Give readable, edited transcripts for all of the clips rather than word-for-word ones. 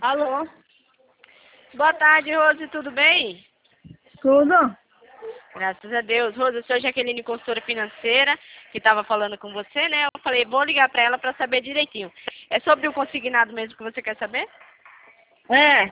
Alô? Boa tarde, Rose, tudo bem? Tudo? Graças a Deus. Rose, eu sou a Jaqueline, consultora financeira, que estava falando com você, né? Eu falei, vou ligar para ela para saber direitinho. É sobre o consignado mesmo que você quer saber? É.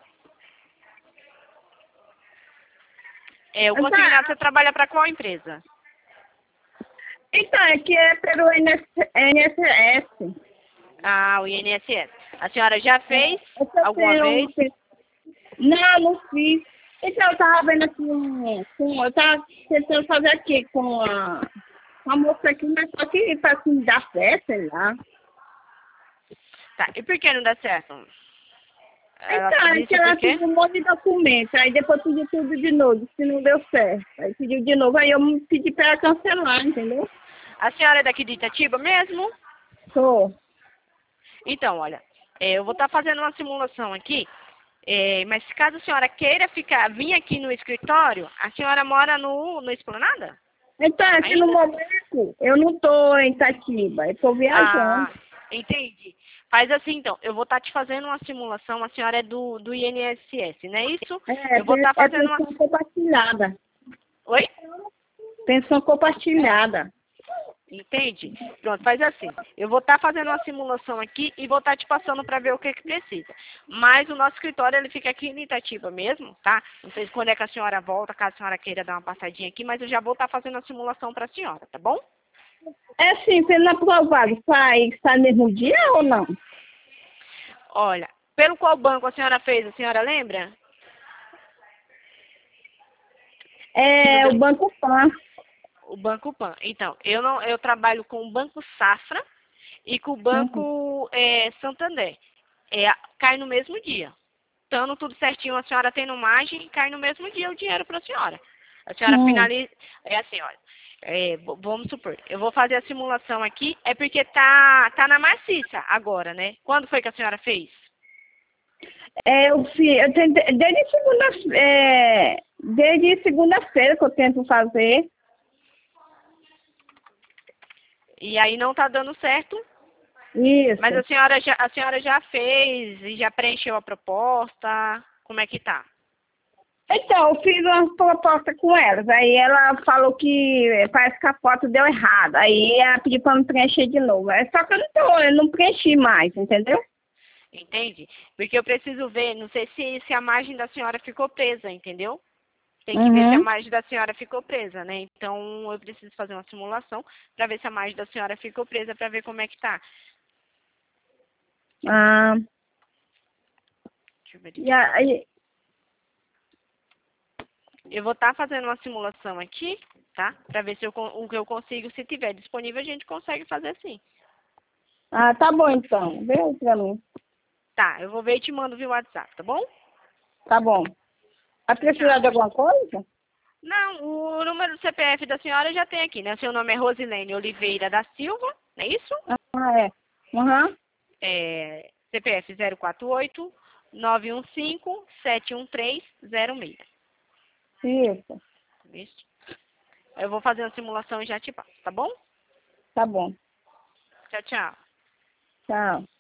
O consignado, você trabalha para qual empresa? Então, é que é pelo INSS. Ah, o INSS. A senhora já fez Eu só alguma vez? Não, não fiz. Então, eu tava vendo assim, eu tava tentando fazer aqui com a moça aqui, mas só que pra assim, dar certo, sei lá. Tá, e por que não dá certo? Ela Então, é que disse por ela quê? pediu um monte de documento, aí depois pediu tudo de novo, se não deu certo. Aí pediu de novo, aí eu pedi pra ela cancelar, entendeu? A senhora é daqui de Itatiba mesmo? Tô. Então, olha, eu vou estar fazendo uma simulação aqui, mas caso a senhora queira vir aqui no escritório, a senhora mora no Esplanada? Então, é que no Ainda? momento eu não tô em Itatiba, eu tô viajando. Ah, entendi. Faz assim, então, eu vou estar te fazendo uma simulação, a senhora é do INSS, não é isso? É, Eu vou estar é fazendo uma... pensão compartilhada. Oi? Pensão compartilhada. Entende? Pronto, faz assim. Eu vou estar fazendo uma simulação aqui e vou estar te passando para ver o que precisa. Mas o nosso escritório, ele fica aqui em Itatiba mesmo, tá? Não sei quando é que a senhora volta, caso a senhora queira dar uma passadinha aqui, mas eu já vou estar fazendo a simulação para a senhora, tá bom? É assim, sendo aprovado, sai no mesmo dia ou não? Olha, pelo qual banco a senhora fez, a senhora lembra? Que não É o deu... Banco Pan. O Banco Pan. Então, eu trabalho com o Banco Safra e com o Uhum. Banco Santander. Cai no mesmo dia. Estando tudo certinho, a senhora tendo margem e cai no mesmo dia o dinheiro para a senhora. A senhora Hum. finaliza. É assim, olha. Vamos supor, eu vou fazer a simulação aqui, é porque tá na maciça agora, né? Quando foi que a senhora fez? Eu tentei, desde segunda-feira que eu tento fazer. E aí não tá dando certo, mas Isso. a senhora já fez e já preencheu a proposta. Como é que tá? Então, eu fiz uma proposta com elas. Aí ela falou que parece que a foto deu errado. Aí ela pediu para me preencher de novo. É só que eu não preenchi mais, entendeu? Entende? Porque eu preciso ver, não sei se a margem da senhora ficou presa, entendeu? Tem que ver se a Uhum. margem da senhora ficou presa, né? Então eu preciso fazer uma simulação para ver se a margem da senhora ficou presa, para ver como é que tá. Ah, Deixa eu e verificar. aí, Eu vou estar fazendo uma simulação aqui, tá? Para ver se o que eu consigo, se tiver disponível, a gente consegue fazer sim. tá bom então. Vê aí pra mim. Tá, eu vou ver e te mando via WhatsApp, tá bom? Tá bom. Vai precisar Tchau. de alguma coisa? Não, o número do CPF da senhora já tem aqui, né? Seu nome é Rosilene Oliveira da Silva, não é isso? É. Uhum. CPF 048 915 713 06. Isso. Isso. Eu vou fazer uma simulação e já te passo, tá bom? Tá bom. Tchau, tchau. Tchau.